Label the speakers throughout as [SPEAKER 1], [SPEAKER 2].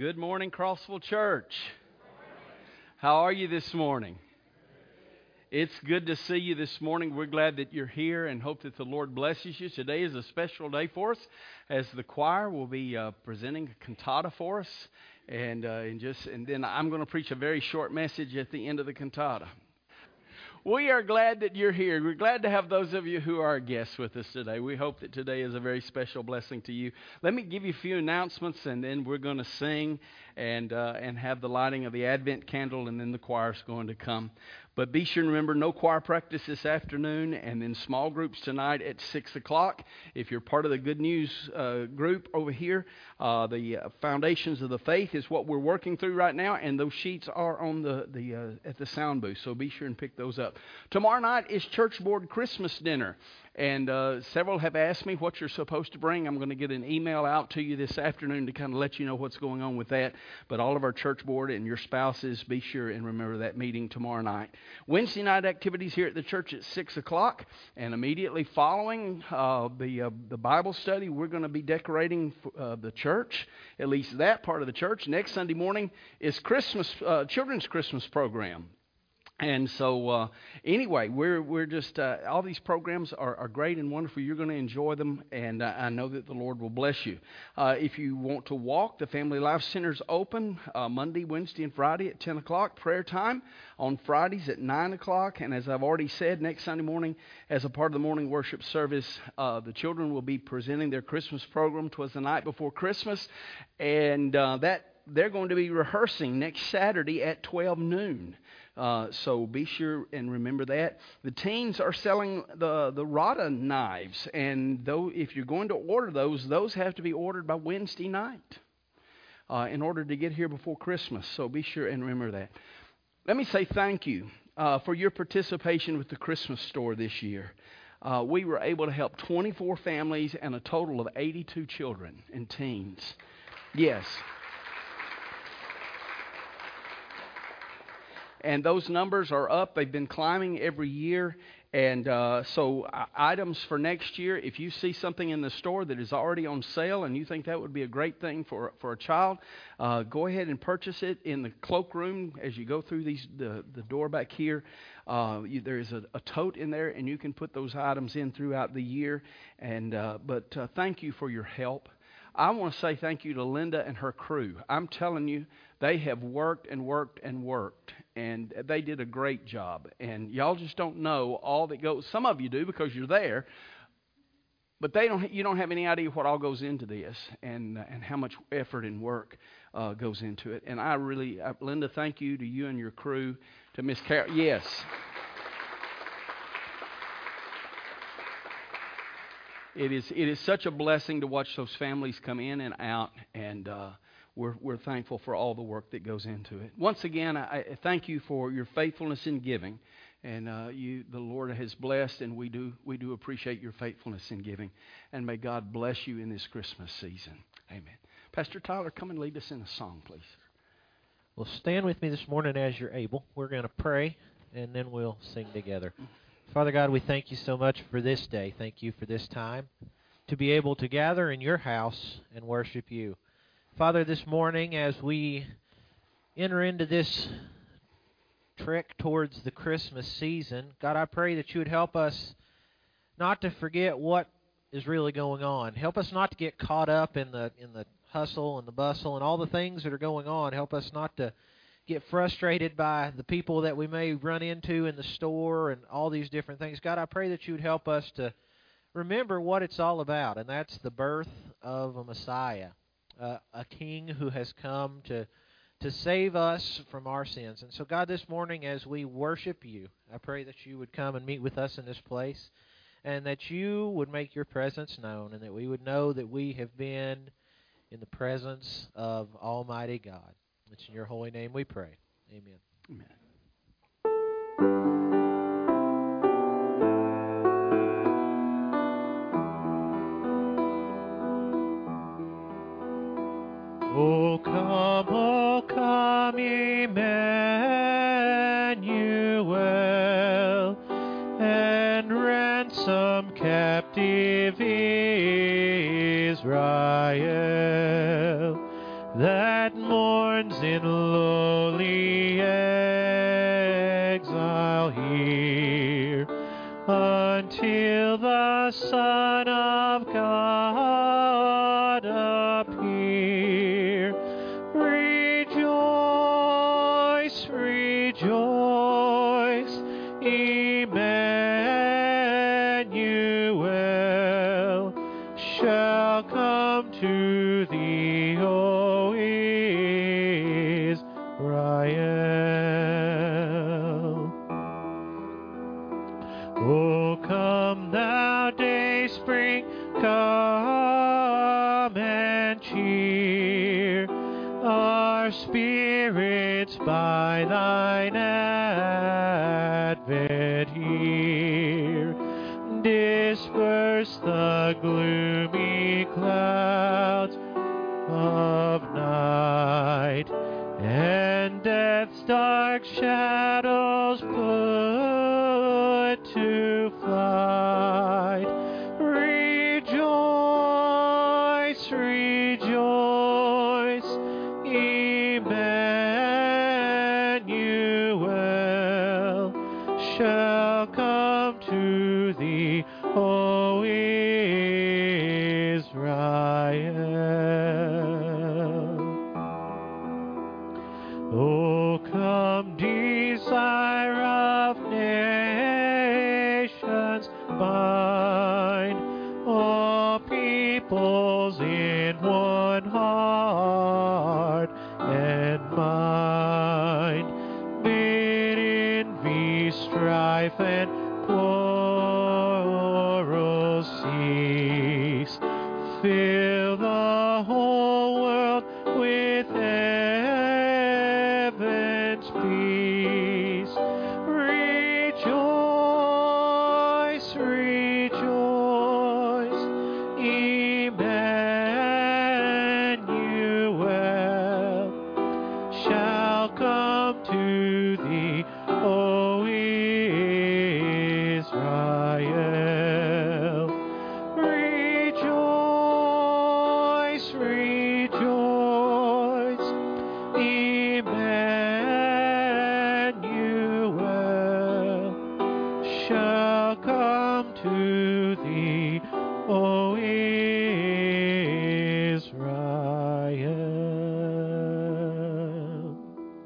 [SPEAKER 1] Good morning, Crossville Church. How are you this morning? It's good to see you this morning. We're glad that you're here and hope that the Lord blesses you. Today is a special day for us as the choir will be presenting a cantata for us. And then I'm going to preach a very short message at the end of the cantata. We are glad that you're here. We're glad to have those of you who are guests with us today. We hope that today is a very special blessing to you. Let me give you a few announcements, and then we're going to sing and have the lighting of the Advent candle, and then the choir's going to come. But be sure to remember, no choir practice this afternoon, and then small groups tonight at 6 o'clock. If you're part of the Good News group over here, the Foundations of the Faith is what we're working through right now, and those sheets are on at the sound booth, so be sure and pick those up. Tomorrow night is Church Board Christmas dinner, and several have asked me what you're supposed to bring. I'm going to get an email out to you this afternoon to kind of let you know what's going on with that. But all of our church board and your spouses, be sure and remember that meeting tomorrow night. Wednesday night activities here at the church at 6 o'clock, and immediately following the Bible study, we're going to be decorating the church, at least that part of the church. Next Sunday morning is children's Christmas program. And so, anyway, we're just, all these programs are great and wonderful. You're going to enjoy them, and I know that the Lord will bless you. If you want to walk, the Family Life Center's open Monday, Wednesday, and Friday at 10 o'clock. Prayer time on Fridays at 9 o'clock. And as I've already said, next Sunday morning, as a part of the morning worship service, the children will be presenting their Christmas program. 'Twas the night before Christmas, and they're going to be rehearsing next Saturday at 12 noon. So be sure and remember that. The teens are selling the Rada knives, and if you're going to order those have to be ordered by Wednesday night in order to get here before Christmas. So be sure and remember that. Let me say thank you for your participation with the Christmas store this year. We were able to help 24 families and a total of 82 children and teens. Yes. And those numbers are up. They've been climbing every year. And so items for next year, if you see something in the store that is already on sale and you think that would be a great thing for a child, go ahead and purchase it in the cloakroom as you go through the door back here. There is a tote in there, and you can put those items in throughout the year. But thank you for your help. I want to say thank you to Linda and her crew. I'm telling you, they have worked and worked and worked, and they did a great job. And y'all just don't know all that goes. Some of you do because you're there, but you don't have any idea what all goes into this and how much effort and work goes into it. And Linda, thank you to you and your crew, to Miss Carol. Yes. It is such a blessing to watch those families come in and out, and we're thankful for all the work that goes into it. Once again, I thank you for your faithfulness in giving, and the Lord has blessed, and we do appreciate your faithfulness in giving. And may God bless you in this Christmas season. Amen. Pastor Tyler, come and lead us in a song, please.
[SPEAKER 2] Well, stand with me this morning as you're able. We're going to pray, and then we'll sing together. Father God, we thank you so much for this day. Thank you for this time to be able to gather in your house and worship you. Father, this morning as we enter into this trek towards the Christmas season, God, I pray that you would help us not to forget what is really going on. Help us not to get caught up in the hustle and the bustle and all the things that are going on. Help us not to get frustrated by the people that we may run into in the store and all these different things. God, I pray that you would help us to remember what it's all about, and that's the birth of a Messiah, a King who has come to save us from our sins. And so, God, this morning as we worship you, I pray that you would come and meet with us in this place, and that you would make your presence known, and that we would know that we have been in the presence of Almighty God. It's in your holy name we pray. Amen.
[SPEAKER 1] Amen.
[SPEAKER 2] O come, Emmanuel, and ransom captive Israel, that mourns in lowly exile here, until the Son of God appear. Rejoice, rejoice, Emmanuel shall come to thee, O Israel. O come thou dayspring, come and cheer our spirits by thine advent here. Disperse the gloomy clouds of night, and death's dark shadows put to flight. Rejoice, rejoice, Emmanuel shall come to thee, O Israel. O come, desire of nations, bind all peoples in one heart and mind. Bid envy, strife, and quarrel cease. Fill the whole world with heaven's peace. Rejoice, rejoice, Emmanuel shall come to thee, O Israel. Rejoice, rejoice, Emmanuel shall come to thee, O Israel.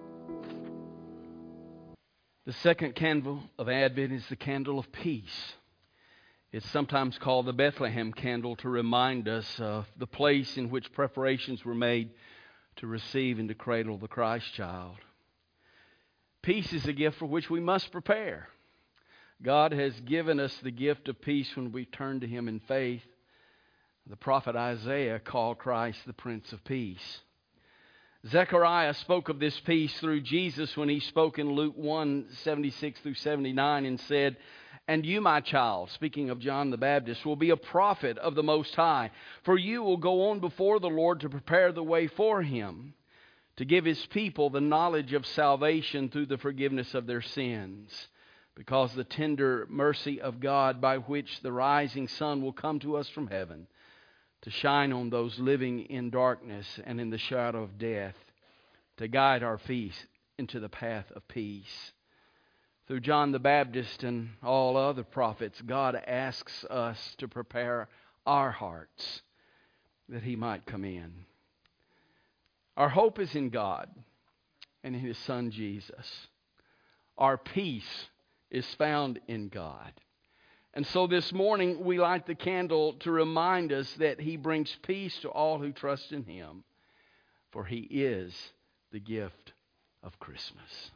[SPEAKER 1] The second candle of Advent is the candle of peace. It's sometimes called the Bethlehem candle to remind us of the place in which preparations were made to receive and to cradle the Christ child. Peace is a gift for which we must prepare. God has given us the gift of peace when we turn to Him in faith. The prophet Isaiah called Christ the Prince of Peace. Zechariah spoke of this peace through Jesus when he spoke in Luke 1:76 through 79 and said, "And you, my child," speaking of John the Baptist, "will be a prophet of the Most High, for you will go on before the Lord to prepare the way for Him, to give His people the knowledge of salvation through the forgiveness of their sins, because the tender mercy of God by which the rising sun will come to us from heaven, to shine on those living in darkness and in the shadow of death, to guide our feet into the path of peace." Through John the Baptist and all other prophets, God asks us to prepare our hearts that He might come in. Our hope is in God and in His Son Jesus. Our peace is found in God. And so this morning we light the candle to remind us that He brings peace to all who trust in Him, for He is the gift of Christmas.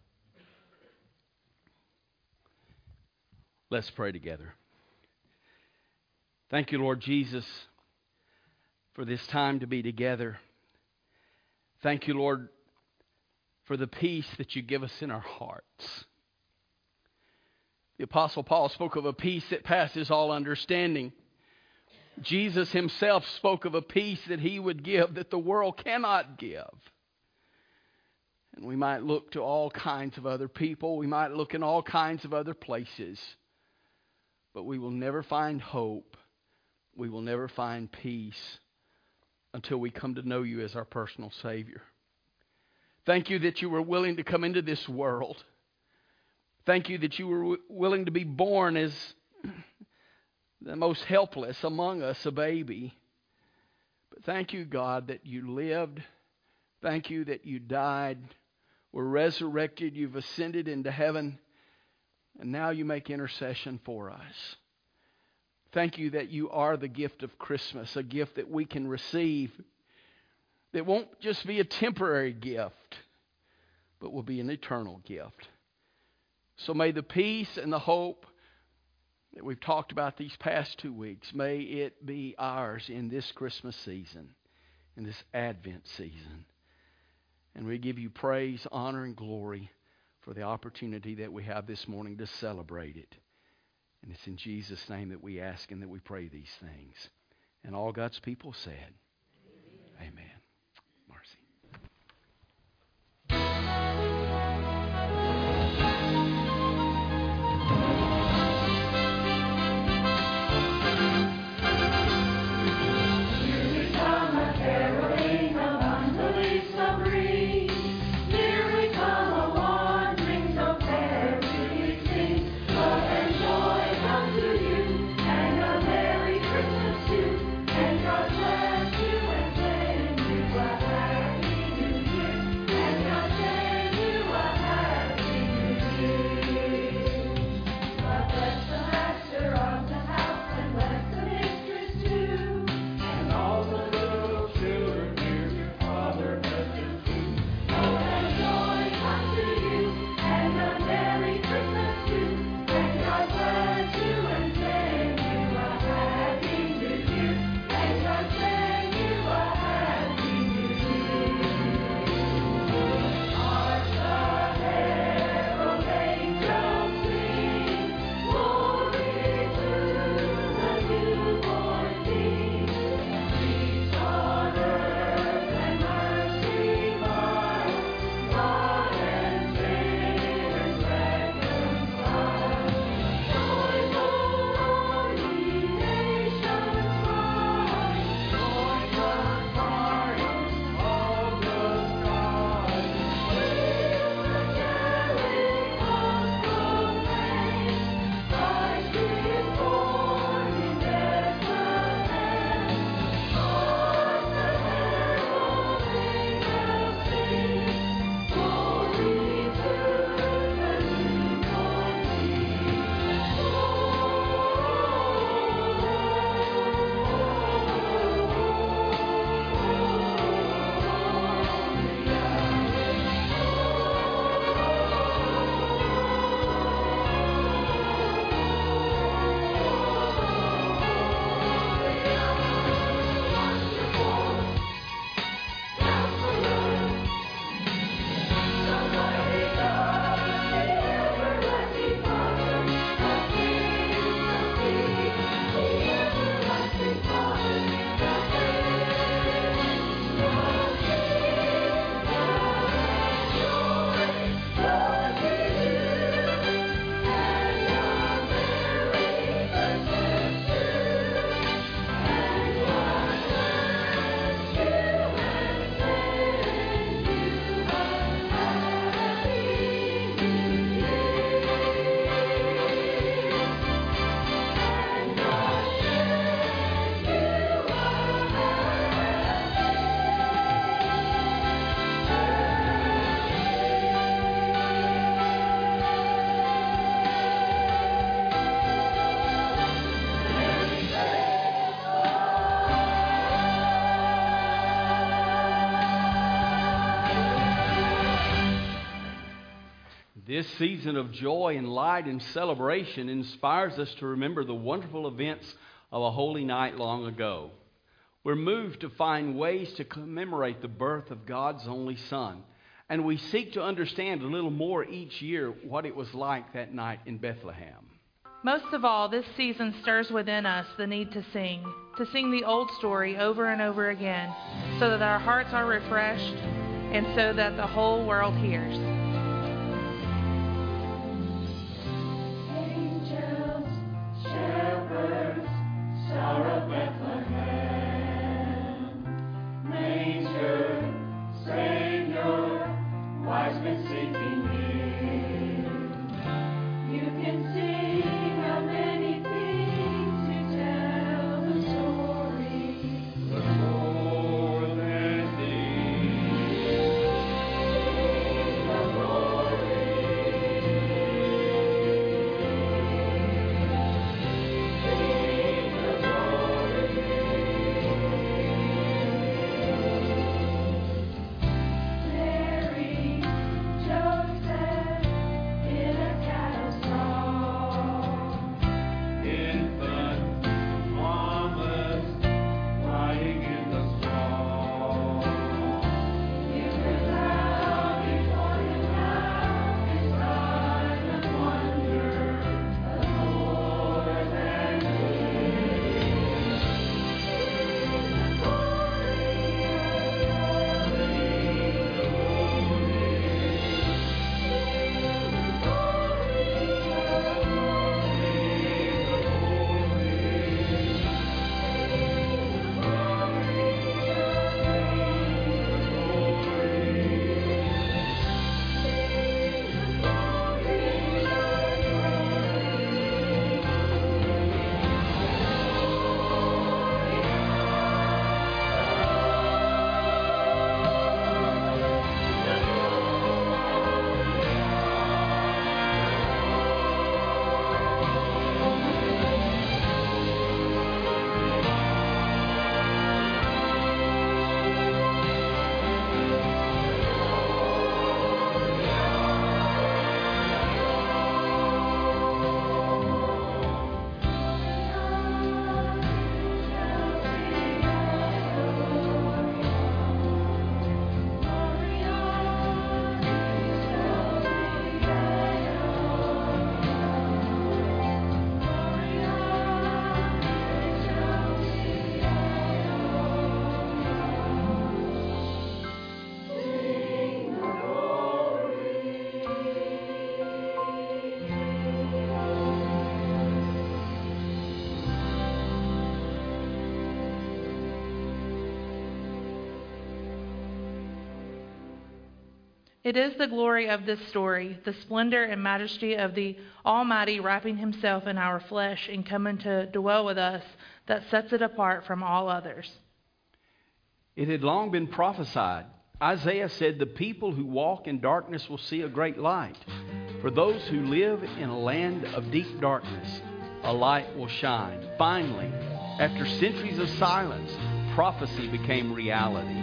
[SPEAKER 1] Let's pray together. Thank you, Lord Jesus, for this time to be together. Thank you, Lord, for the peace that you give us in our hearts. The Apostle Paul spoke of a peace that passes all understanding. Jesus Himself spoke of a peace that He would give that the world cannot give. And we might look to all kinds of other people. We might look in all kinds of other places. But we will never find hope. We will never find peace until we come to know You as our personal Savior. Thank you that you were willing to come into this world. Thank you that you were willing to be born as the most helpless among us, a baby. But thank you, God, that you lived. Thank you that you died, were resurrected, you've ascended into heaven, and now you make intercession for us. Thank you that you are the gift of Christmas, a gift that we can receive that won't just be a temporary gift, but will be an eternal gift. So may the peace and the hope that we've talked about these past 2 weeks, may it be ours in this Christmas season, in this Advent season. And we give you praise, honor, and glory for the opportunity that we have this morning to celebrate it. And it's in Jesus' name that we ask and that we pray these things. And all God's people said, Amen. Marcy. This season of joy and light and celebration inspires us to remember the wonderful events of a holy night long ago. We're moved to find ways to commemorate the birth of God's only Son, and we seek to understand a little more each year what it was like that night in Bethlehem.
[SPEAKER 3] Most of all, this season stirs within us the need to sing the old story over and over again, so that our hearts are refreshed and so that the whole world hears. It is the glory of this story, the splendor and majesty of the Almighty wrapping himself in our flesh and coming to dwell with us, that sets it apart from all others.
[SPEAKER 1] It had long been prophesied. Isaiah said, "The people who walk in darkness will see a great light. For those who live in a land of deep darkness, a light will shine." Finally, after centuries of silence, prophecy became reality.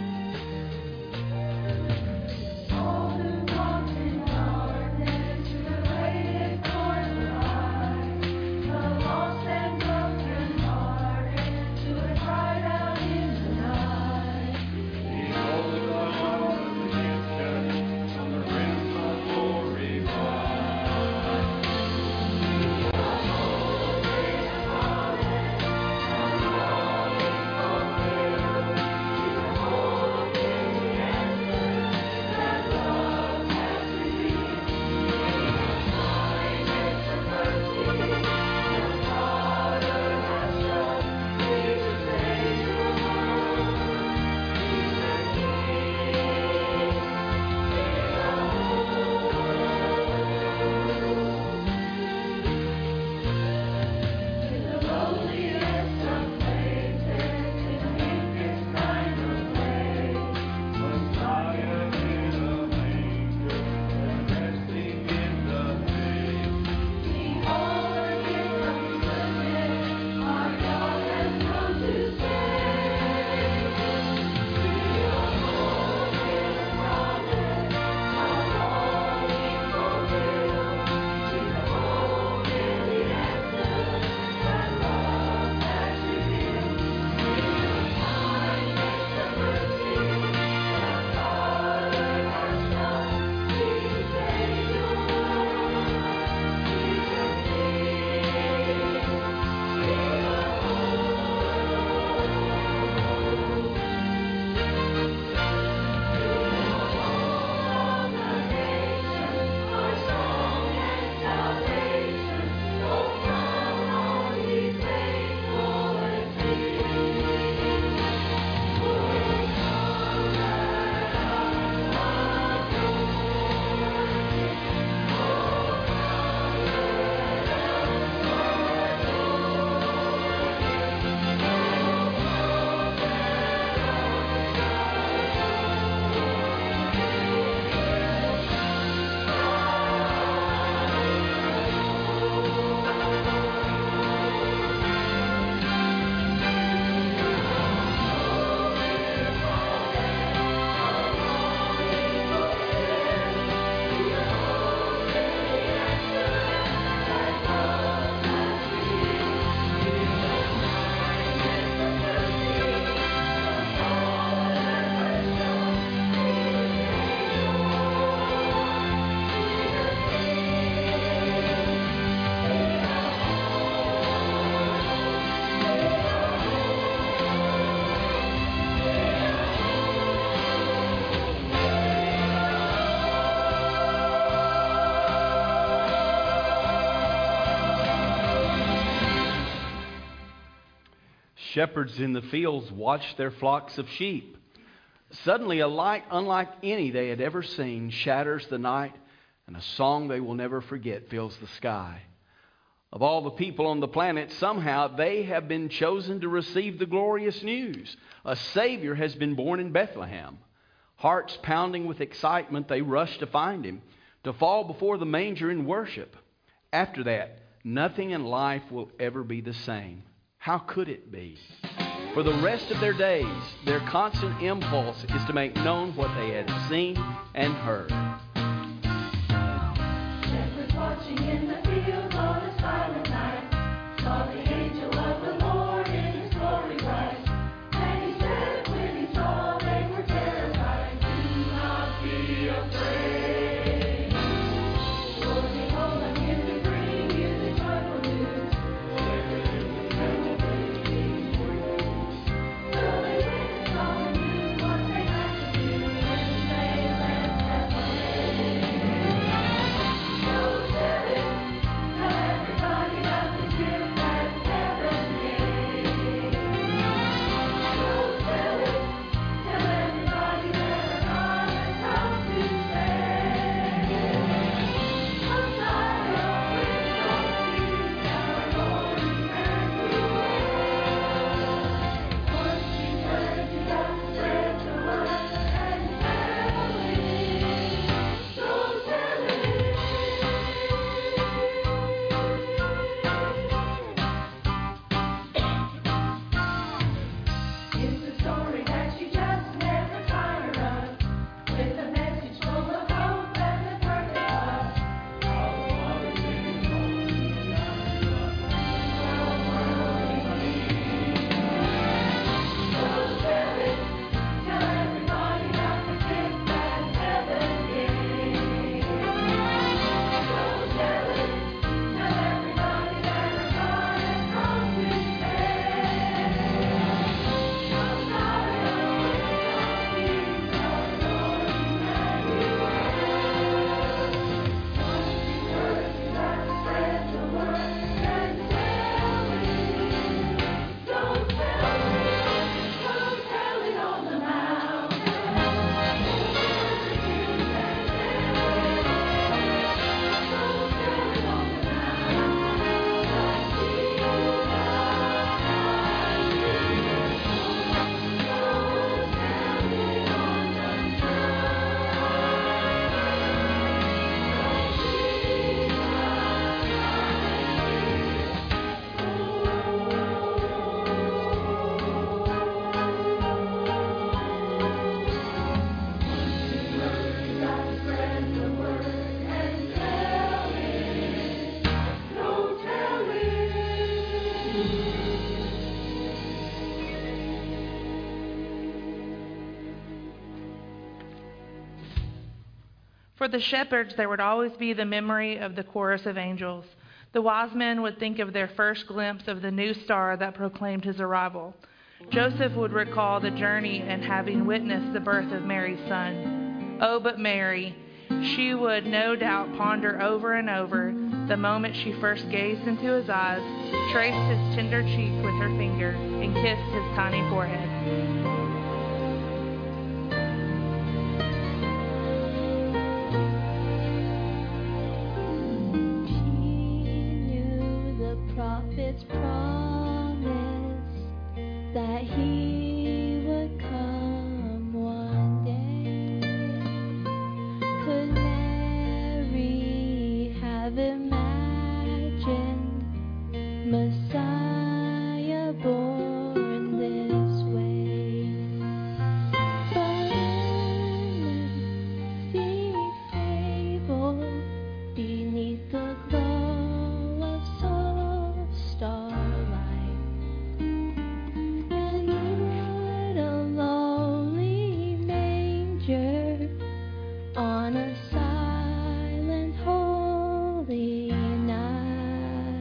[SPEAKER 1] Shepherds in the fields watched their flocks of sheep. Suddenly, a light unlike any they had ever seen shatters the night, and a song they will never forget fills the sky. Of all the people on the planet, somehow they have been chosen to receive the glorious news. A Savior has been born in Bethlehem. Hearts pounding with excitement, they rush to find Him, to fall before the manger in worship. After that, nothing in life will ever be the same. How could it be? For the rest of their days, their constant impulse is to make known what they had seen and heard.
[SPEAKER 4] Shepherds watching in the fields on a silent night, saw the angel of the Lord in His glory bright. And He said when He saw they were terrified, "Do not be afraid. For behold, I'm here to bring you the joyful news. There is a little baby for you." So they went and saw and knew what they had to do when they left Bethlehem.
[SPEAKER 3] For the shepherds, there would always be the memory of the chorus of angels. The wise men would think of their first glimpse of the new star that proclaimed his arrival. Joseph would recall the journey and having witnessed the birth of Mary's son. Oh, but Mary, she would no doubt ponder over and over the moment she first gazed into his eyes, traced his tender cheek with her finger, and kissed his tiny forehead.
[SPEAKER 4] Prophet's promise that he would come one day. Could Mary have imagined Messiah born this way? But endlessly fabled beneath the glow of starlight, and what a lonely manger on a silent holy night.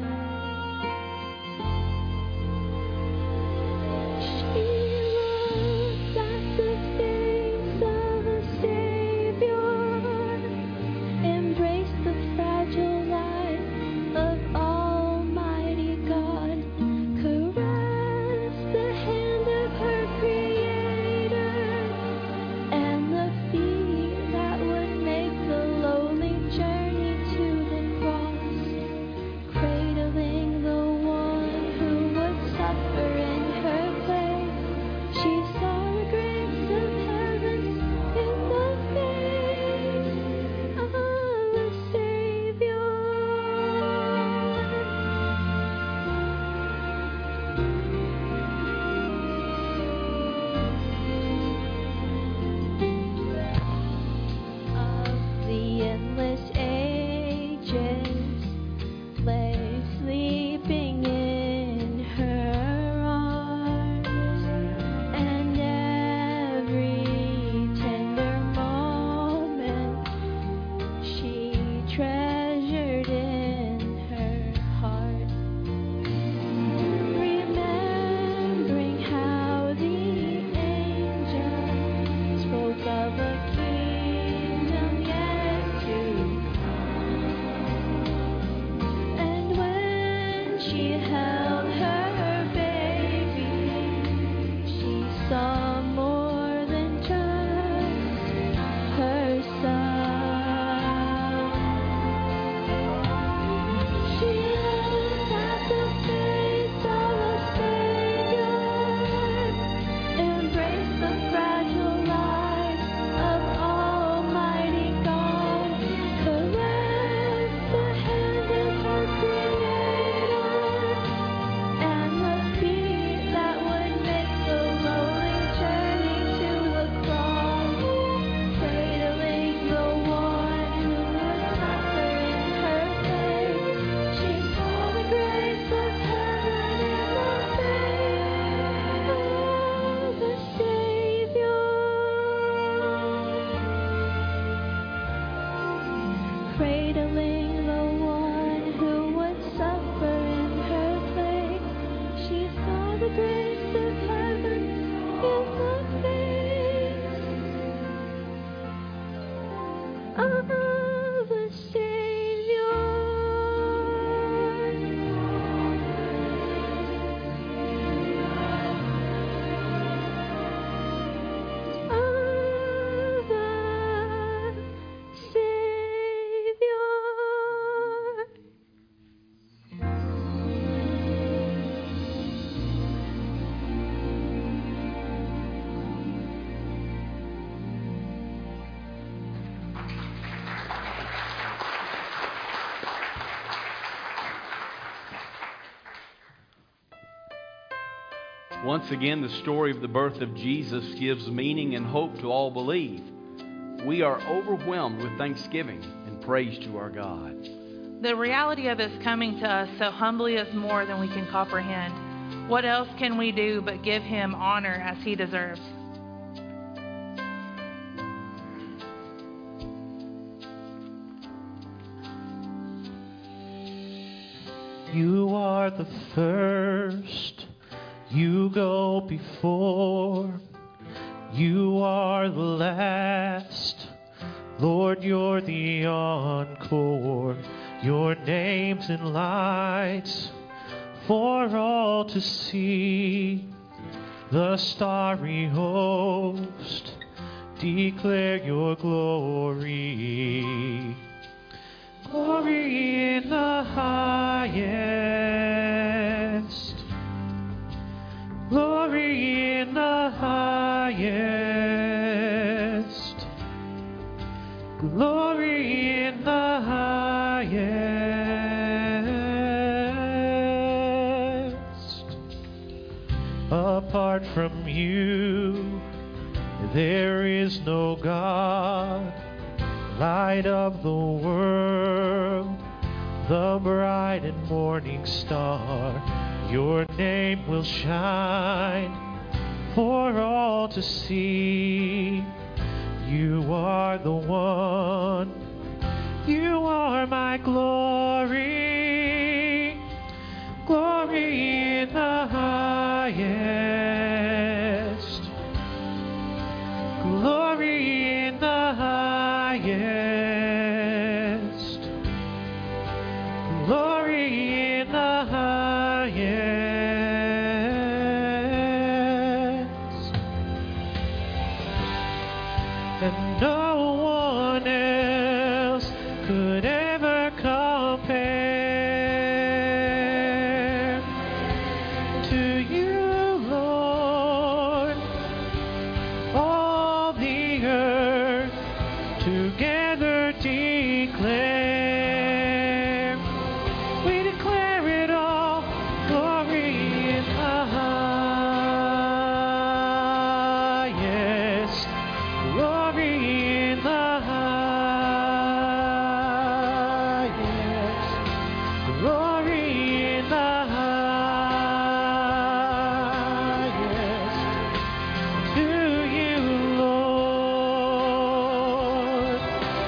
[SPEAKER 4] She looks at the face of a Savior, embraced the fragile life of Almighty God, caress the hand of her Creator, and the feet that would make the lowly journey to the cross, cradling the one who would suffer in her place. She saw the grace of heaven in the face of a Savior. Of the endless ages lay sleeping in her arms, and every tender moment she treasured in her heart, remembering how the angels spoke of a kingdom yet to come. And when she held her baby, she saw more than just her son. She looked at the face of a Savior, embraced the fragile life of Almighty God, caressed the hand of her Creator, and the feet that would make the lowly journey to the cross, cradling the one who would suffer in her place. She saw the grace of heaven in the face of the Savior, cradling the one who would suffer in her place. She saw the grace of heaven in the face of a Savior. Of a Savior.
[SPEAKER 1] Once again, the story of the birth of Jesus gives meaning and hope to all believe. We are overwhelmed with thanksgiving and praise to our God.
[SPEAKER 3] The reality of his coming to us so humbly is more than we can comprehend. What else can we do but give him honor as he deserves?
[SPEAKER 2] You are the first. You go before. You are the last. Lord, you're the encore. Your name's in lights for all to see. The starry host declare your glory. Glory in the highest. Glory in the highest. Glory in the highest. Apart from you, there is no God. Light of the world, the bright and morning star, your name will shine for all to see. You are the one, you are my glory, glory in the highest, glory in the highest, glory in the highest, and no one else could ever compare to you, Lord. All the earth together declare, we declare it all, glory in the highest, glory in the highest, glory in the highest, to you, Lord.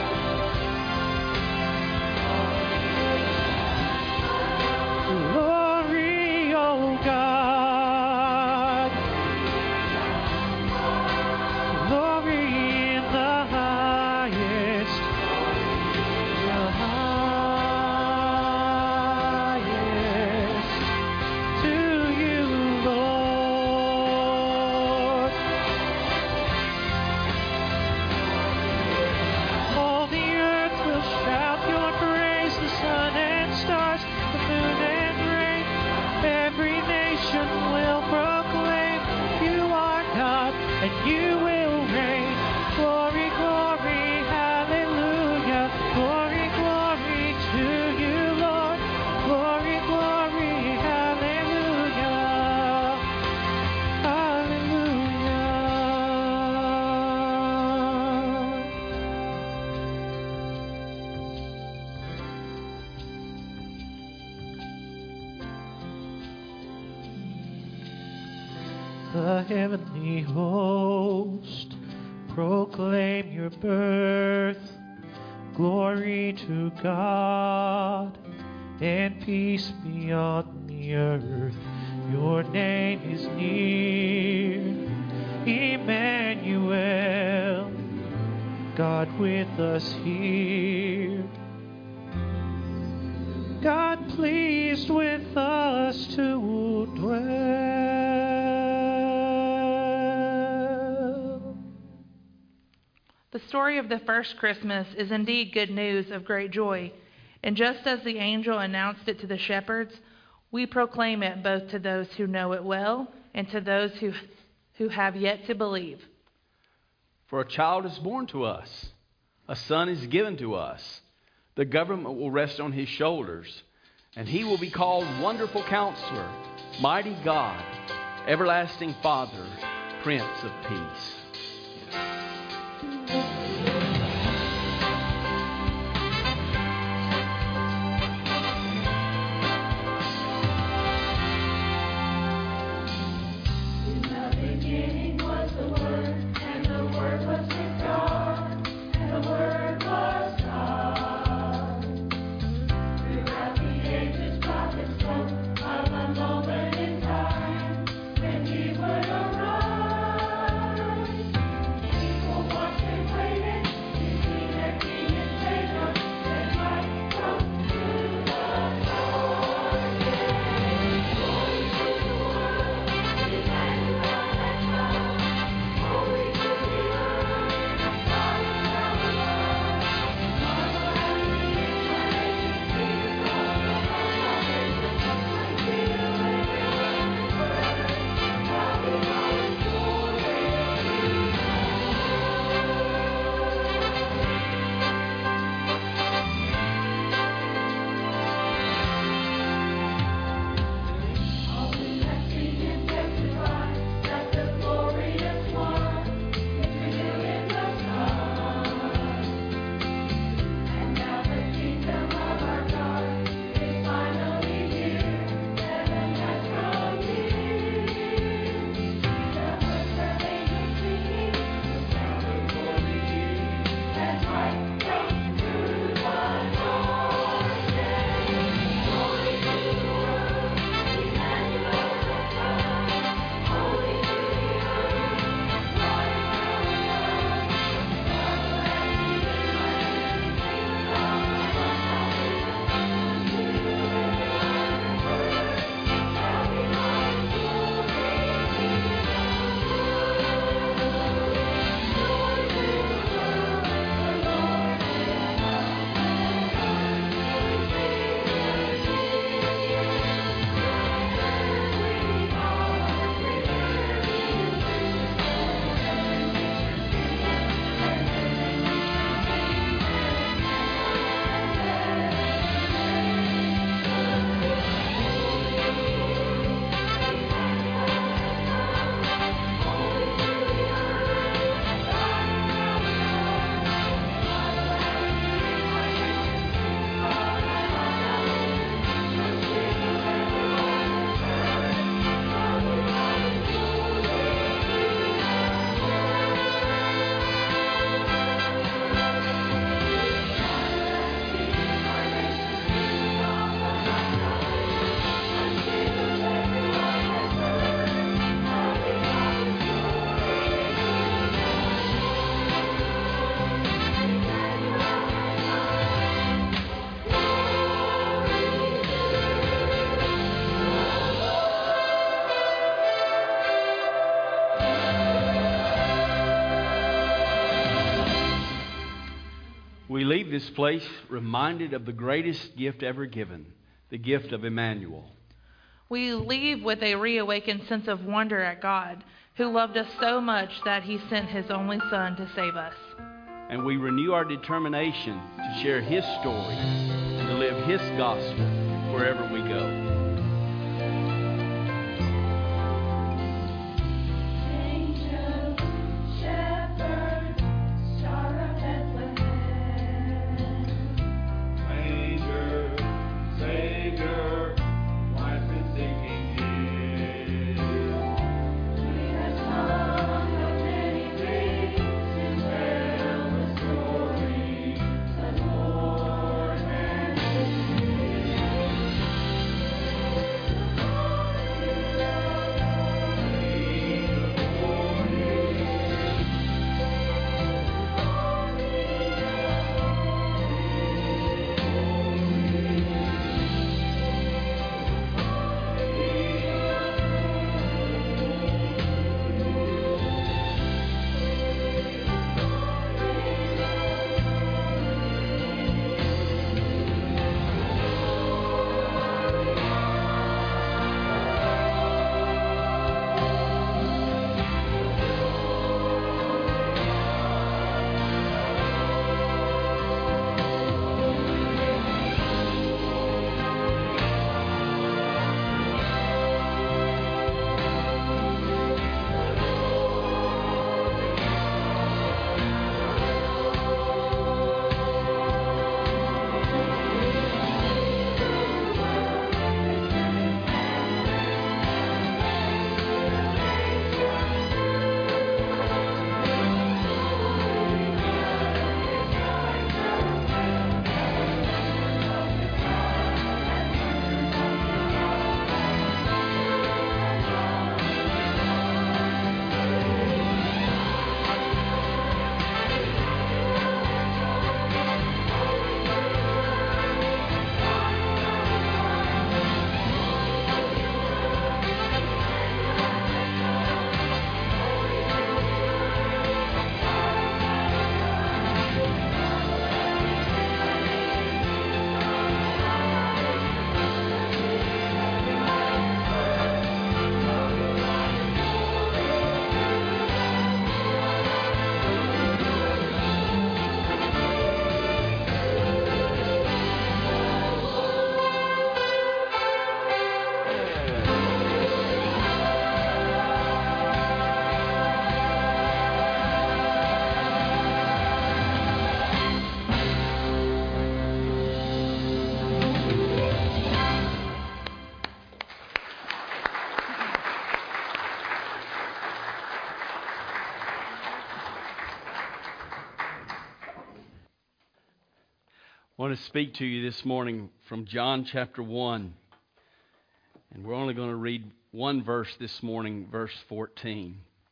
[SPEAKER 2] Glory, oh God. Glory in the highest. The highest. To you, Lord. All the earth will shout your praise, the sun and stars, the moon and rain. Every nation will proclaim you are God and you will reign. Glory, glory, hallelujah. Glory, glory to you, Lord. Glory, glory, hallelujah. Hallelujah. The heavenly host proclaim your birth. Glory to God and peace beyond the earth. Your name is near, Emmanuel, God with us here. God pleased with us to dwell.
[SPEAKER 3] The story of the first Christmas is indeed good news of great joy. And just as the angel announced it to the shepherds, we proclaim it both to those who know it well and to those who have yet to believe.
[SPEAKER 1] For a child is born to us, a son is given to us. The government will rest on his shoulders, and he will be called Wonderful Counselor, Mighty God, Everlasting Father, Prince of Peace.
[SPEAKER 4] In the beginning was the Word, and the Word was with God, and the Word was God. Throughout the ages, prophets
[SPEAKER 1] this place reminded of the greatest gift ever given, the gift of Emmanuel.
[SPEAKER 3] We leave with a reawakened sense of wonder at God, who loved us so much that He sent His only Son to save us.
[SPEAKER 1] And we renew our determination to share His story and to live His gospel wherever we go. I want to speak to you this morning from John chapter 1. And we're only going to read one verse this morning, verse 14.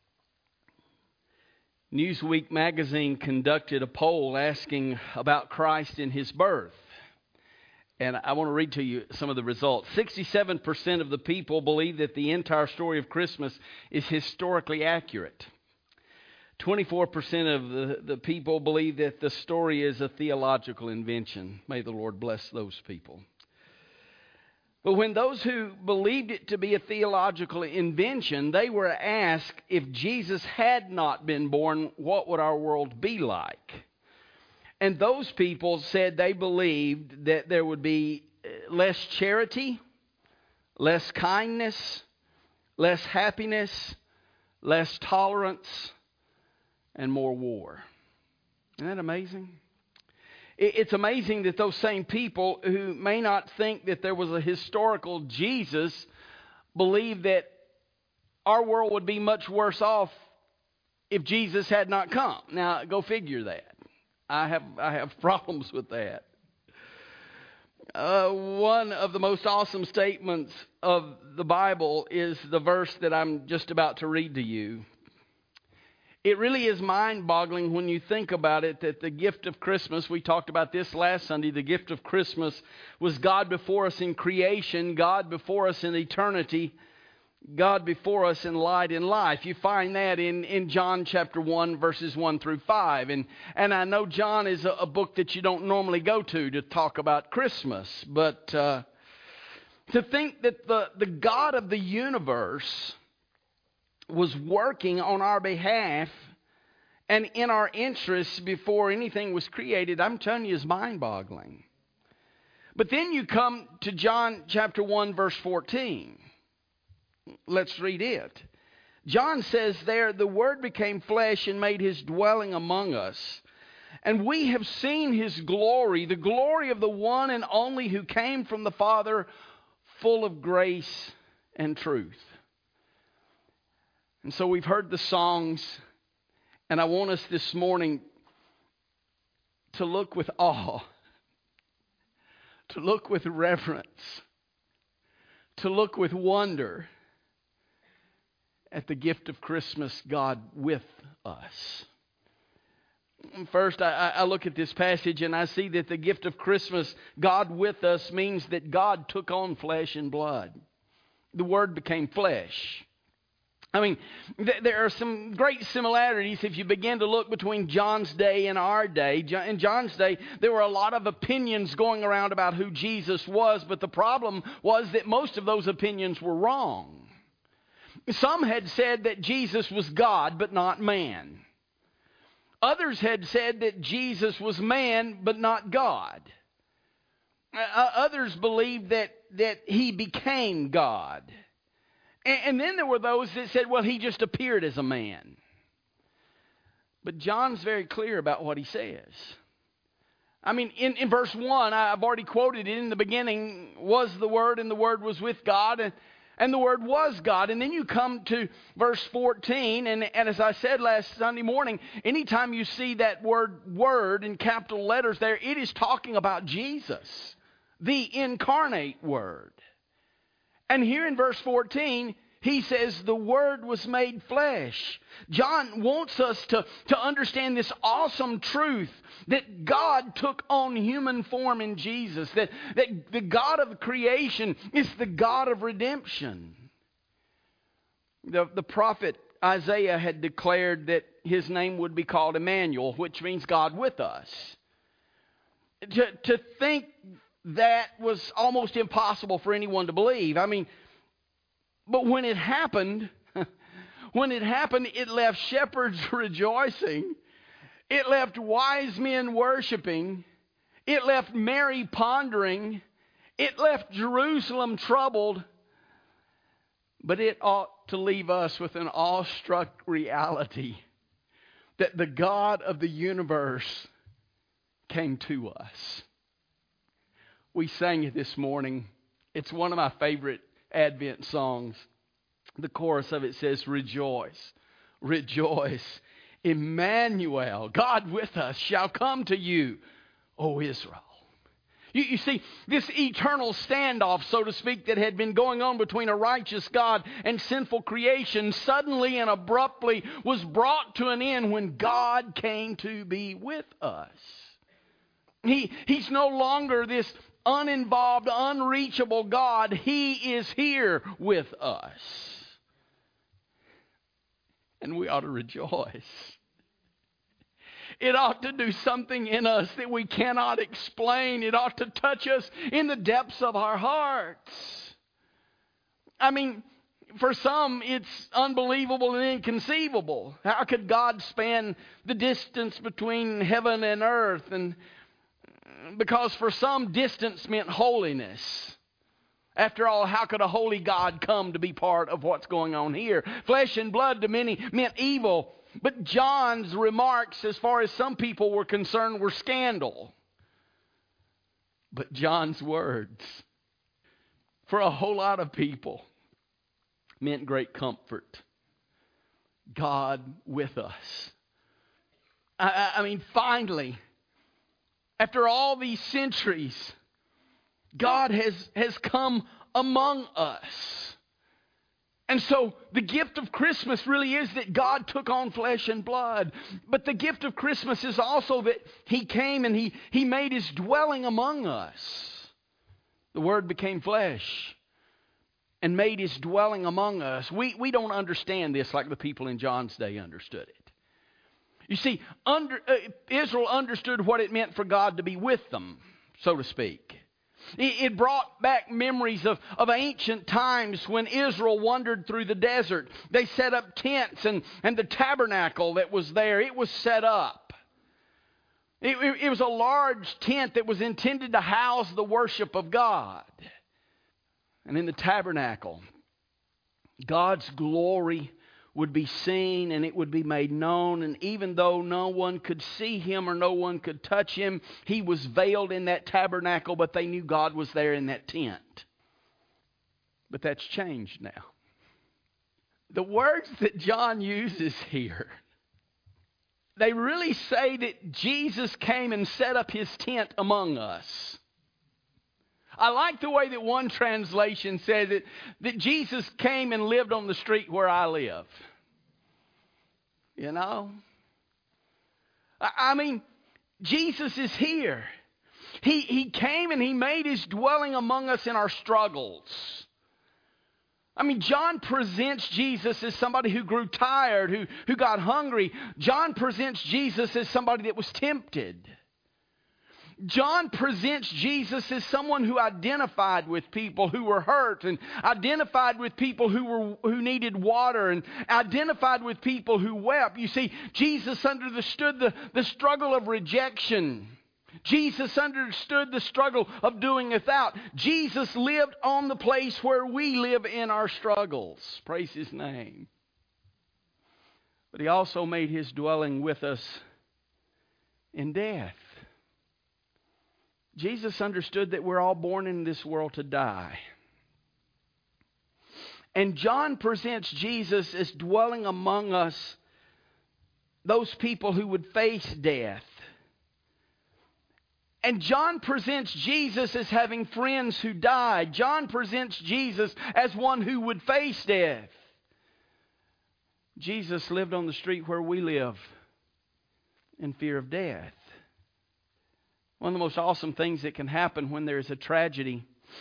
[SPEAKER 1] Newsweek magazine conducted a poll asking about Christ and His birth. And I want to read to you some of the results. 67% of the people believe that the entire story of Christmas is historically accurate. 24% of the people believe that the story is a theological invention. May the Lord bless those people. But when those who believed it to be a theological invention, they were asked, if Jesus had not been born, what would our world be like? And those people said they believed that there would be less charity, less kindness, less happiness, less tolerance, and more war. Isn't that amazing? It's amazing that those same people who may not think that there was a historical Jesus believe that our world would be much worse off if Jesus had not come. Now, go figure that. I have problems with that. One of the most awesome statements of the Bible is the verse that I'm just about to read to you. It really is mind-boggling when you think about it that the gift of Christmas, we talked about this last Sunday, the gift of Christmas was God before us in creation, God before us in eternity, God before us in light and life. You find that in John chapter 1, verses 1 through 5. And I know John is a book that you don't normally go to talk about Christmas. But to think that the God of the universe was working on our behalf and in our interests before anything was created, I'm telling you, is mind-boggling. But then you come to John chapter 1, verse 14. Let's read it. John says there, the Word became flesh and made His dwelling among us. And we have seen His glory, the glory of the one and only who came from the Father, full of grace and truth. And so we've heard the songs, and I want us this morning to look with awe, to look with reverence, to look with wonder at the gift of Christmas, God with us. First, I look at this passage and I see that the gift of Christmas, God with us, means that God took on flesh and blood. The Word became flesh. I mean, there are some great similarities if you begin to look between John's day and our day. In John's day, there were a lot of opinions going around about who Jesus was, but the problem was that most of those opinions were wrong. Some had said that Jesus was God, but not man. Others had said that Jesus was man, but not God. Others believed that He became God. And then there were those that said, well, He just appeared as a man. But John's very clear about what he says. I mean, in verse 1, I've already quoted it. In the beginning was the Word, and the Word was with God, and the Word was God. And then you come to verse 14, and as I said last Sunday morning, anytime you see that word in capital letters there, it is talking about Jesus, the incarnate Word. And here in verse 14, he says the Word was made flesh. John wants us to understand this awesome truth that God took on human form in Jesus, that the God of creation is the God of redemption. The prophet Isaiah had declared that his name would be called Emmanuel, which means God with us. To think that was almost impossible for anyone to believe. I mean, but when it happened, it left shepherds rejoicing. It left wise men worshiping. It left Mary pondering. It left Jerusalem troubled. But it ought to leave us with an awestruck reality that the God of the universe came to us. We sang it this morning. It's one of my favorite Advent songs. The chorus of it says, rejoice, rejoice. Emmanuel, God with us, shall come to you, O Israel. You see, this eternal standoff, so to speak, that had been going on between a righteous God and sinful creation suddenly and abruptly was brought to an end when God came to be with us. He's no longer this uninvolved, unreachable God. He is here with us. And we ought to rejoice. It ought to do something in us that we cannot explain. It ought to touch us in the depths of our hearts. I mean, for some, it's unbelievable and inconceivable. How could God span the distance between heaven and earth? And because for some, distance meant holiness. After all, how could a holy God come to be part of what's going on here? Flesh and blood to many meant evil. But John's remarks, as far as some people were concerned, were scandal. But John's words, for a whole lot of people, meant great comfort. God with us. I mean, finally, after all these centuries, God has come among us. And so the gift of Christmas really is that God took on flesh and blood. But the gift of Christmas is also that He came and He made His dwelling among us. The Word became flesh. and made his dwelling among us. We don't understand this like the people in John's day understood it. You see, Israel understood what it meant for God to be with them, so to speak. It brought back memories of ancient times when Israel wandered through the desert. They set up tents, and the tabernacle that was there, it was set up. It was a large tent that was intended to house the worship of God. And in the tabernacle, God's glory would be seen and it would be made known. And even though no one could see him or no one could touch him, he was veiled in that tabernacle, but they knew God was there in that tent. But that's changed now. The words that John uses here, they really say that Jesus came and set up his tent among us. I like the way that one translation says it, that Jesus came and lived on the street where I live. You know? I mean, Jesus is here. He came and he made his dwelling among us in our struggles. I mean, John presents Jesus as somebody who grew tired, who got hungry. John presents Jesus as somebody that was tempted. John presents Jesus as someone who identified with people who were hurt, and identified with people who needed water, and identified with people who wept. You see, Jesus understood the struggle of rejection. Jesus understood the struggle of doing without. Jesus lived on the place where we live in our struggles. Praise his name. But he also made his dwelling with us in death. Jesus understood that we're all born in this world to die. And John presents Jesus as dwelling among us, those people who would face death. And John presents Jesus as having friends who died. John presents Jesus as one who would face death. Jesus lived on the street where we live in fear of death. One of the most awesome things that can happen when there's a tragedy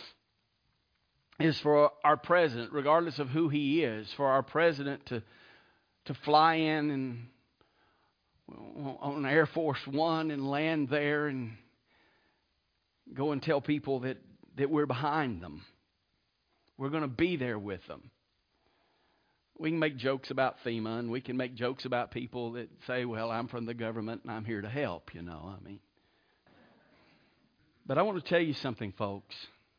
[SPEAKER 1] is for our president, regardless of who he is, for our president to fly in and on Air Force One and land there and go and tell people that we're behind them. We're going to be there with them. We can make jokes about FEMA, and we can make jokes about people that say, well, I'm from the government and I'm here to help, But I want to tell you something, folks.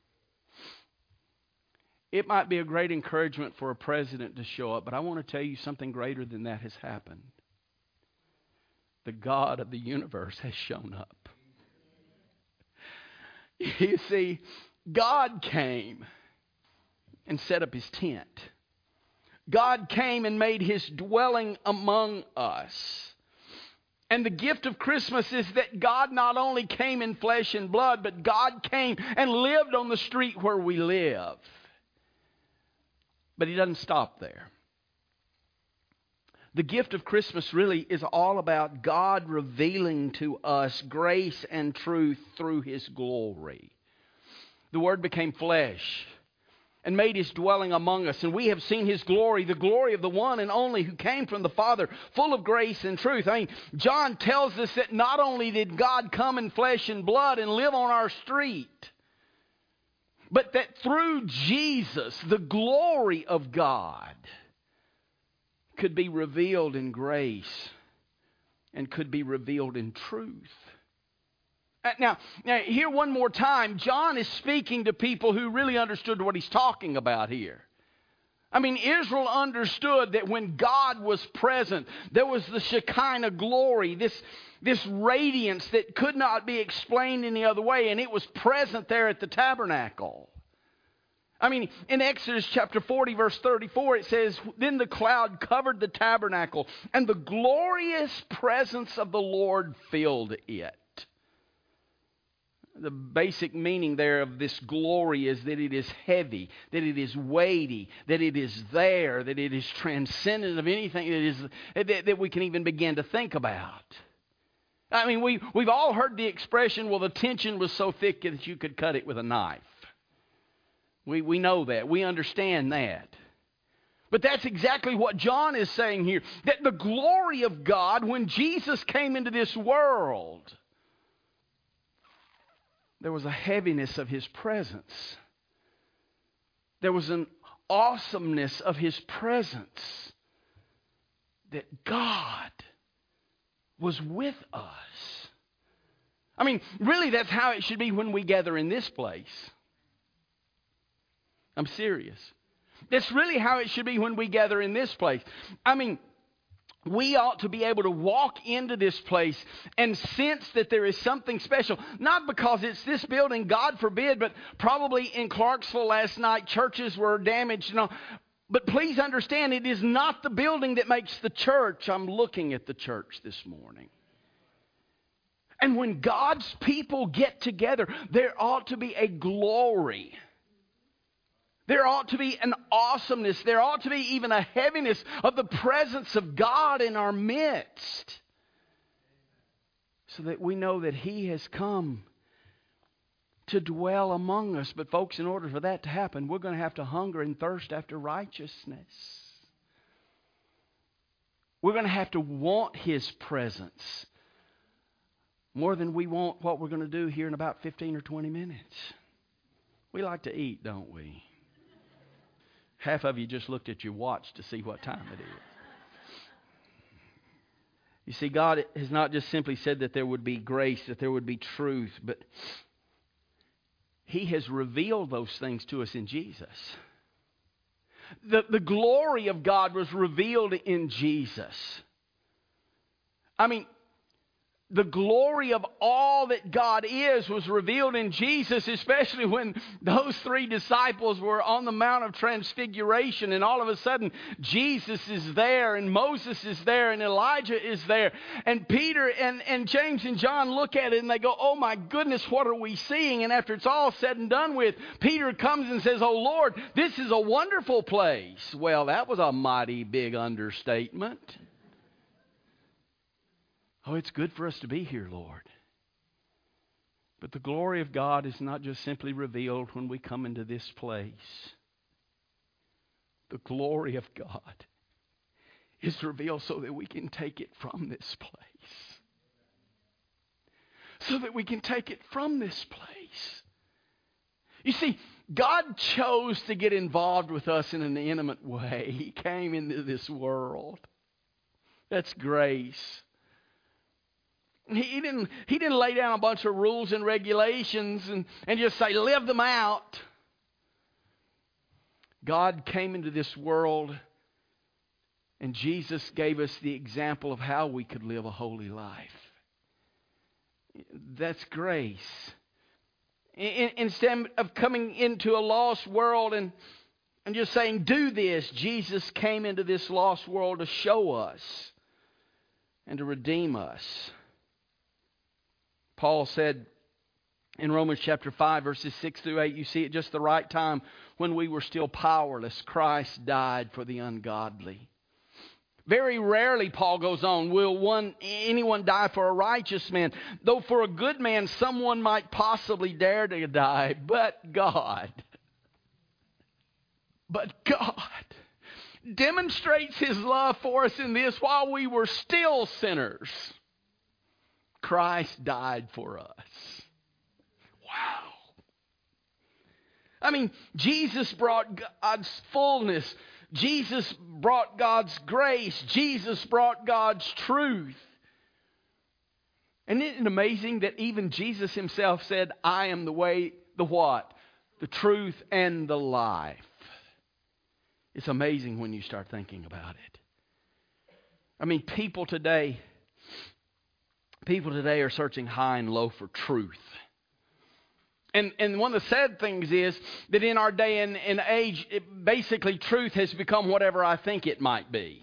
[SPEAKER 1] It might be a great encouragement for a president to show up, but I want to tell you something greater than that has happened. The God of the universe has shown up. You see, God came and set up his tent. God came and made his dwelling among us. And the gift of Christmas is that God not only came in flesh and blood, but God came and lived on the street where we live. But he doesn't stop there. The gift of Christmas really is all about God revealing to us grace and truth through his glory. The Word became flesh and made his dwelling among us. And we have seen his glory, the glory of the one and only who came from the Father, full of grace and truth. John tells us that not only did God come in flesh and blood and live on our street, but that through Jesus, the glory of God could be revealed in grace and could be revealed in truth. Now, here one more time, John is speaking to people who really understood what he's talking about here. Israel understood that when God was present, there was the Shekinah glory, this radiance that could not be explained any other way, and it was present there at the tabernacle. In Exodus chapter 40, verse 34, it says, "Then the cloud covered the tabernacle, and the glorious presence of the Lord filled it." The basic meaning there of this glory is that it is heavy, that it is weighty, that it is there, that it is transcendent of anything that we can even begin to think about. We've all heard the expression, well, the tension was so thick that you could cut it with a knife. We know that. We understand that. But that's exactly what John is saying here. That the glory of God, when Jesus came into this world, there was a heaviness of His presence. There was an awesomeness of His presence. That God was with us. I mean, really, that's how it should be when we gather in this place. I'm serious. That's really how it should be when we gather in this place. I mean, we ought to be able to walk into this place and sense that there is something special. Not because it's this building, God forbid, but probably in Clarksville last night, churches were damaged and all. But please understand, it is not the building that makes the church. I'm looking at the church this morning. And when God's people get together, there ought to be a glory. There ought to be an awesomeness. There ought to be even a heaviness of the presence of God in our midst. So that we know that He has come to dwell among us. But folks, in order for that to happen, we're going to have to hunger and thirst after righteousness. We're going to have to want His presence more than we want what we're going to do here in about 15 or 20 minutes. We like to eat, don't we? Half of you just looked at your watch to see what time it is. You see, God has not just simply said that there would be grace, that there would be truth, but He has revealed those things to us in Jesus. The glory of God was revealed in Jesus. I mean, the glory of all that God is was revealed in Jesus, especially when those three disciples were on the Mount of Transfiguration, and all of a sudden Jesus is there, and Moses is there, and Elijah is there, and Peter and James and John look at it and they go, "Oh my goodness, what are we seeing?" And after it's all said and done with, Peter comes and says, "Oh Lord, this is a wonderful place." Well, that was a mighty big understatement. Oh, it's good for us to be here, Lord. But the glory of God is not just simply revealed when we come into this place. The glory of God is revealed so that we can take it from this place. So that we can take it from this place. You see, God chose to get involved with us in an intimate way. He came into this world. That's grace. He didn't lay down a bunch of rules and regulations and just say, live them out. God came into this world, and Jesus gave us the example of how we could live a holy life. That's grace. Instead of coming into a lost world and just saying, do this, Jesus came into this lost world to show us and to redeem us. Paul said in Romans chapter 5, verses 6 through 8, you see at just the right time, when we were still powerless, Christ died for the ungodly. Very rarely, Paul goes on, will anyone die for a righteous man? Though for a good man, someone might possibly dare to die. But God demonstrates His love for us in this: while we were still sinners, Christ died for us. Wow. I mean, Jesus brought God's fullness. Jesus brought God's grace. Jesus brought God's truth. And isn't it amazing that even Jesus Himself said, I am the way, the what? The truth and the life. It's amazing when you start thinking about it. I mean, people today are searching high and low for truth. And one of the sad things is that in our day and age, basically truth has become whatever I think it might be.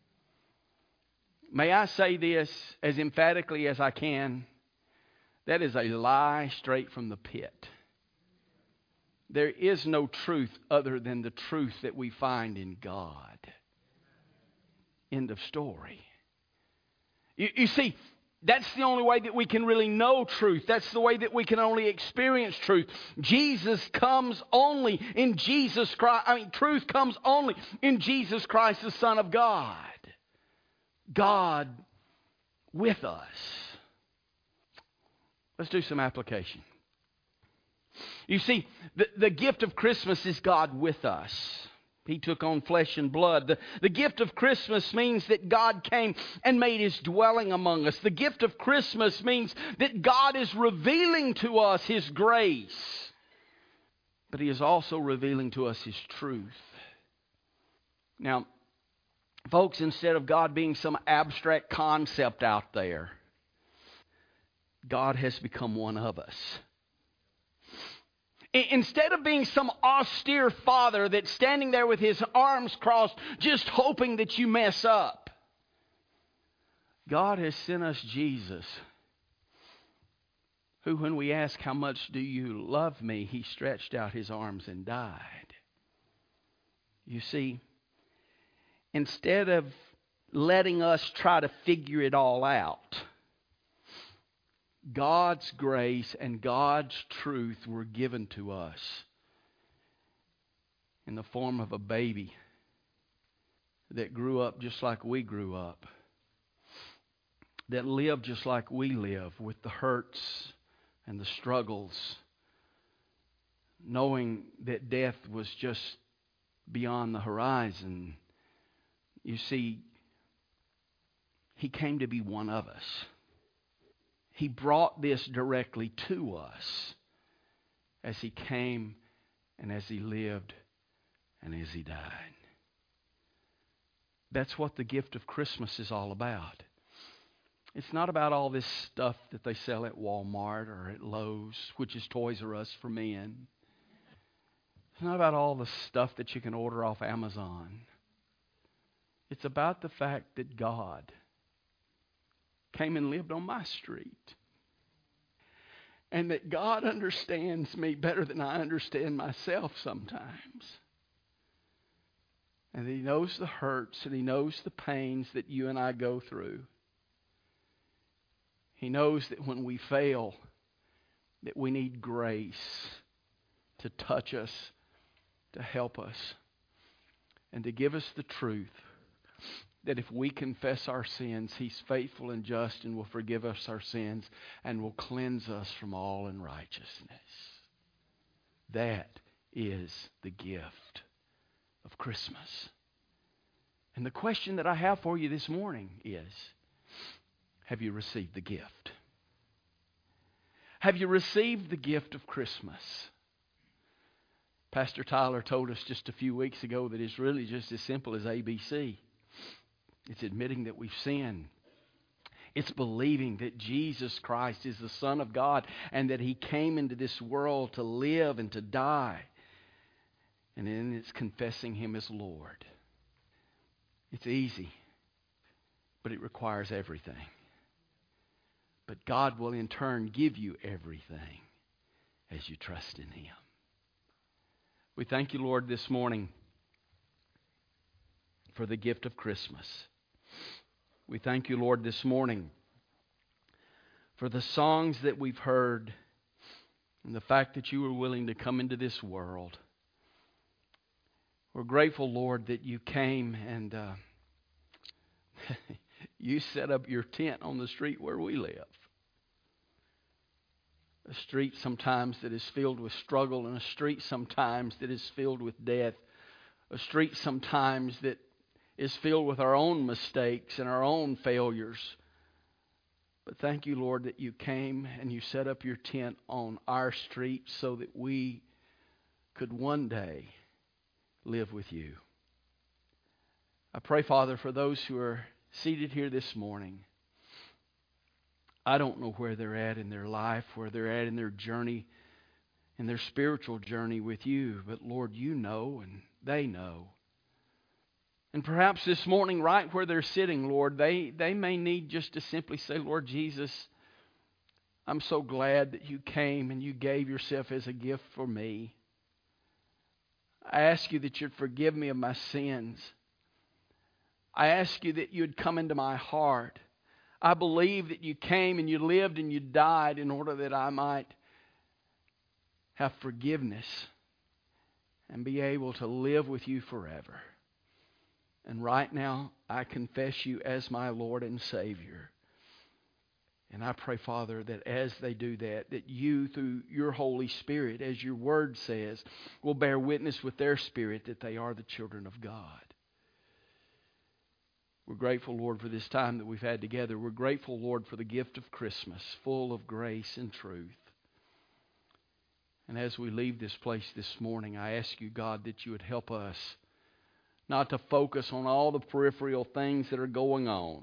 [SPEAKER 1] May I say this as emphatically as I can? That is a lie straight from the pit. There is no truth other than the truth that we find in God. End of story. You see, That's the only way that we can really know truth. That's the way that we can only experience truth. Jesus comes only in Jesus Christ. Truth comes only in Jesus Christ, the Son of God. God with us. Let's do some application. You see, the gift of Christmas is God with us. He took on flesh and blood. The gift of Christmas means that God came and made His dwelling among us. The gift of Christmas means that God is revealing to us His grace. But He is also revealing to us His truth. Now, folks, instead of God being some abstract concept out there, God has become one of us. Instead of being some austere father that's standing there with his arms crossed, just hoping that you mess up, God has sent us Jesus, who, when we ask, "How much do you love me?" He stretched out His arms and died. You see, instead of letting us try to figure it all out, God's grace and God's truth were given to us in the form of a baby that grew up just like we grew up, that lived just like we live, with the hurts and the struggles, knowing that death was just beyond the horizon. You see, He came to be one of us. He brought this directly to us as He came and as He lived and as He died. That's what the gift of Christmas is all about. It's not about all this stuff that they sell at Walmart or at Lowe's, which is Toys R Us for men. It's not about all the stuff that you can order off Amazon. It's about the fact that God came and lived on my street. And that God understands me better than I understand myself sometimes. And He knows the hurts and He knows the pains that you and I go through. He knows that when we fail, that we need grace to touch us, to help us, and to give us the truth that if we confess our sins, He's faithful and just and will forgive us our sins and will cleanse us from all unrighteousness. That is the gift of Christmas. And the question that I have for you this morning is, have you received the gift? Have you received the gift of Christmas? Pastor Tyler told us just a few weeks ago that it's really just as simple as ABC. It's admitting that we've sinned. It's believing that Jesus Christ is the Son of God and that He came into this world to live and to die. And then it's confessing Him as Lord. It's easy, but it requires everything. But God will in turn give you everything as you trust in Him. We thank you, Lord, this morning for the gift of Christmas. We thank you, Lord, this morning for the songs that we've heard and the fact that you were willing to come into this world. We're grateful, Lord, that you came and you set up your tent on the street where we live. A street sometimes that is filled with struggle, and a street sometimes that is filled with death. A street sometimes that is filled with our own mistakes and our own failures. But thank you, Lord, that you came and you set up your tent on our street so that we could one day live with you. I pray, Father, for those who are seated here this morning. I don't know where they're at in their life, where they're at in their journey, in their spiritual journey with you. But Lord, you know and they know. And perhaps this morning, right where they're sitting, Lord, they may need just to simply say, Lord Jesus, I'm so glad that you came and you gave yourself as a gift for me. I ask you that you'd forgive me of my sins. I ask you that you'd come into my heart. I believe that you came and you lived and you died in order that I might have forgiveness and be able to live with you forever. And right now, I confess you as my Lord and Savior. And I pray, Father, that as they do that, that you, through your Holy Spirit, as your word says, will bear witness with their spirit that they are the children of God. We're grateful, Lord, for this time that we've had together. We're grateful, Lord, for the gift of Christmas, full of grace and truth. And as we leave this place this morning, I ask you, God, that you would help us not to focus on all the peripheral things that are going on,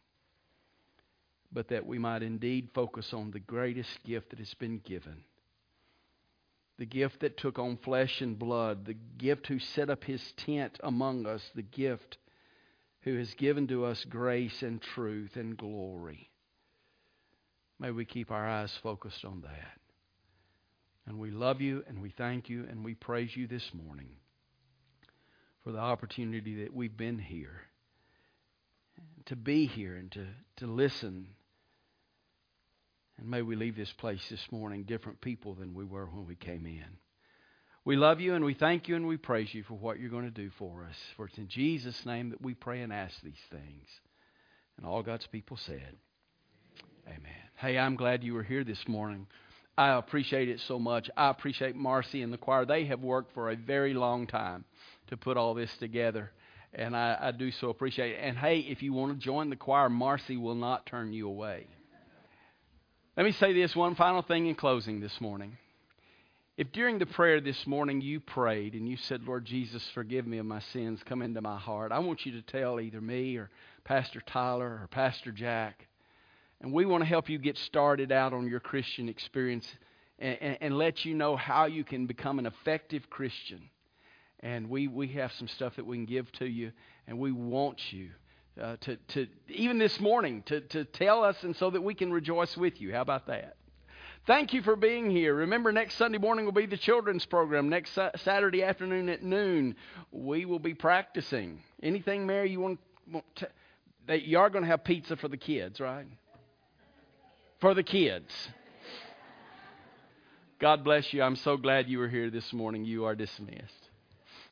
[SPEAKER 1] but that we might indeed focus on the greatest gift that has been given. The gift that took on flesh and blood, the gift who set up his tent among us, the gift who has given to us grace and truth and glory. May we keep our eyes focused on that. And we love you and we thank you and we praise you this morning for the opportunity that we've been here, to be here and to listen. And may we leave this place this morning different people than we were when we came in. We love you and we thank you and we praise you for what you're going to do for us. For it's in Jesus' name that we pray and ask these things. And all God's people said, amen. Hey, I'm glad you were here this morning. I appreciate it so much. I appreciate Marcy and the choir. They have worked for a very long time to put all this together. And I do so appreciate it. And hey, if you want to join the choir, Marcy will not turn you away. Let me say this one final thing in closing this morning. If during the prayer this morning you prayed and you said, Lord Jesus, forgive me of my sins, come into my heart, I want you to tell either me or Pastor Tyler or Pastor Jack. And we want to help you get started out on your Christian experience and let you know how you can become an effective Christian. And we have some stuff that we can give to you, and we want you to even this morning, to tell us and so that we can rejoice with you. How about that? Thank you for being here. Remember, next Sunday morning will be the children's program. Next Saturday afternoon at noon, we will be practicing. Anything, Mary, you want to... You are going to have pizza for the kids, right? For the kids. God bless you. I'm so glad you were here this morning. You are dismissed.